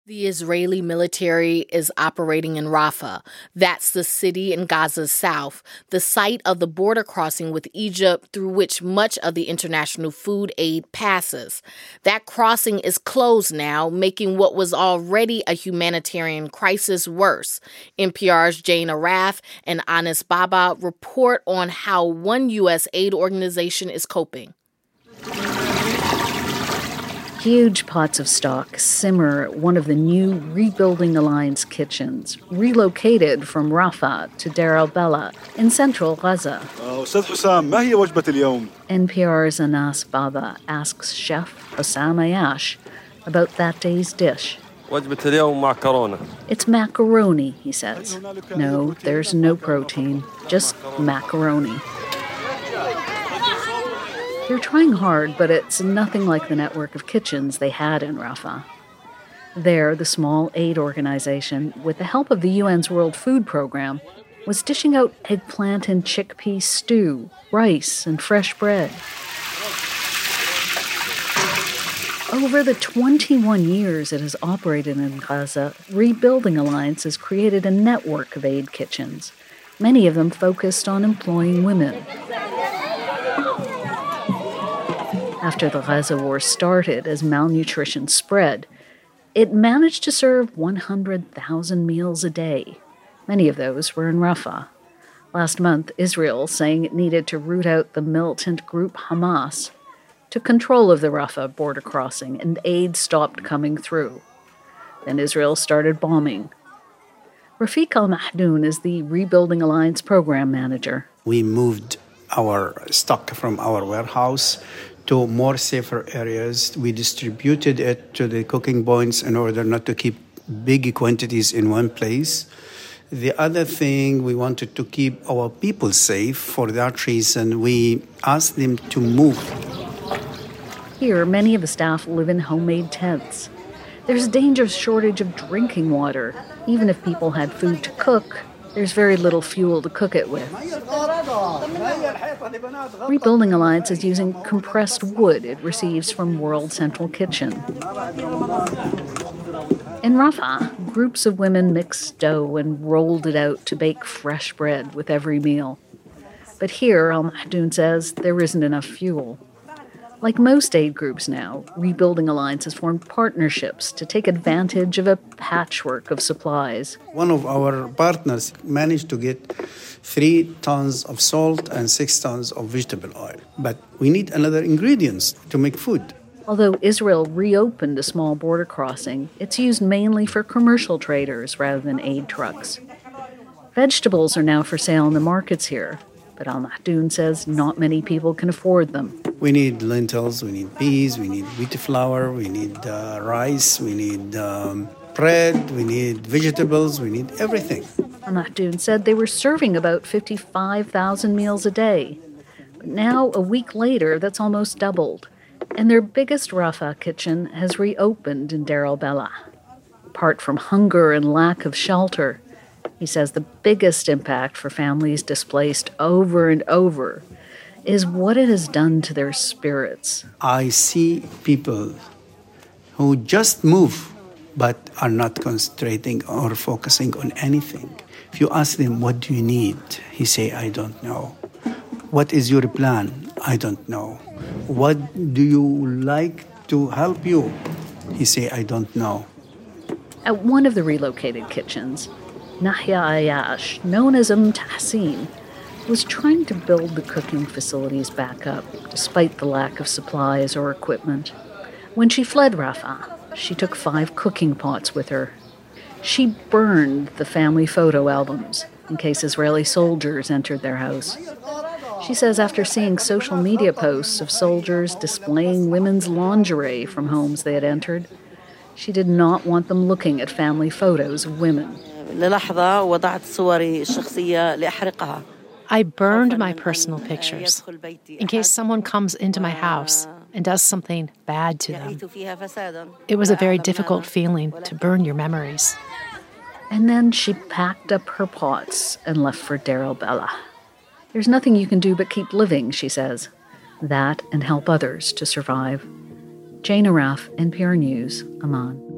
The Israeli military is operating in Rafah. That's the city in Gaza's south, the site of the border crossing with Egypt through which much of the international food aid passes. That crossing is closed now, making what was already a humanitarian crisis worse. NPR's Jane Arraf and Anis Baba report on how one U.S. aid organization is coping. Huge pots of stock simmer at one of the new Rebuilding Alliance kitchens, relocated from Rafah to Deir al-Bala in central Gaza. NPR's Anas Baba asks Chef Hussam Ayash about that day's dish. It's macaroni, he says. No, there's no protein, just macaroni. They're trying hard, but it's nothing like the network of kitchens they had in Rafah. There, the small aid organization, with the help of the UN's World Food Program, was dishing out eggplant and chickpea stew, rice, and fresh bread. Over the 21 years it has operated in Gaza, Rebuilding Alliance has created a network of aid kitchens, many of them focused on employing women. After the Gaza war started, as malnutrition spread, it managed to serve 100,000 meals a day. Many of those were in Rafah. Last month, Israel saying it needed to root out the militant group Hamas, took control of the Rafah border crossing, and aid stopped coming through. Then Israel started bombing. Rafiq al-Mahdoun is the Rebuilding Alliance program manager. We moved our stock from our warehouse to more safer areas. We distributed it to the cooking points in order not to keep big quantities in one place. The other thing, we wanted to keep our people safe. For that reason, we asked them to move. Here, many of the staff live in homemade tents. There's a dangerous shortage of drinking water. Even if people had food to cook, there's very little fuel to cook it with. Rebuilding Alliance is using compressed wood it receives from World Central Kitchen. In Rafah, groups of women mixed dough and rolled it out to bake fresh bread with every meal. But here, Al-Mahdoun says, there isn't enough fuel. Like most aid groups now, Rebuilding Alliance has formed partnerships to take advantage of a patchwork of supplies. One of our partners managed to get 3 tons of salt and 6 tons of vegetable oil. But we need another ingredients to make food. Although Israel reopened a small border crossing, it's used mainly for commercial traders rather than aid trucks. Vegetables are now for sale in the markets here, but Al-Mahdoun says not many people can afford them. We need lentils, we need peas, we need wheat flour, we need rice, we need bread, we need vegetables, we need everything. Al-Mahdoun said they were serving about 55,000 meals a day. But now, a week later, that's almost doubled. And their biggest Rafah kitchen has reopened in Deir al-Bala. Apart from hunger and lack of shelter, he says the biggest impact for families displaced over and over is what it has done to their spirits. I see people who just move but are not concentrating or focusing on anything. If you ask them, what do you need? He say, I don't know. What is your plan? I don't know. What do you like to help you? He say, I don't know. At one of the relocated kitchens, Nahya Ayash, known as Tahsin, was trying to build the cooking facilities back up, despite the lack of supplies or equipment. When she fled Rafah, she took 5 cooking pots with her. She burned the family photo albums in case Israeli soldiers entered their house. She says after seeing social media posts of soldiers displaying women's lingerie from homes they had entered, she did not want them looking at family photos of women. I burned my personal pictures in case someone comes into my house and does something bad to them. It was a very difficult feeling to burn your memories. And then she packed up her pots and left for Deir al-Bala. There's nothing you can do but keep living, she says. That and help others to survive. Jane Arraf, NPR News, Amman.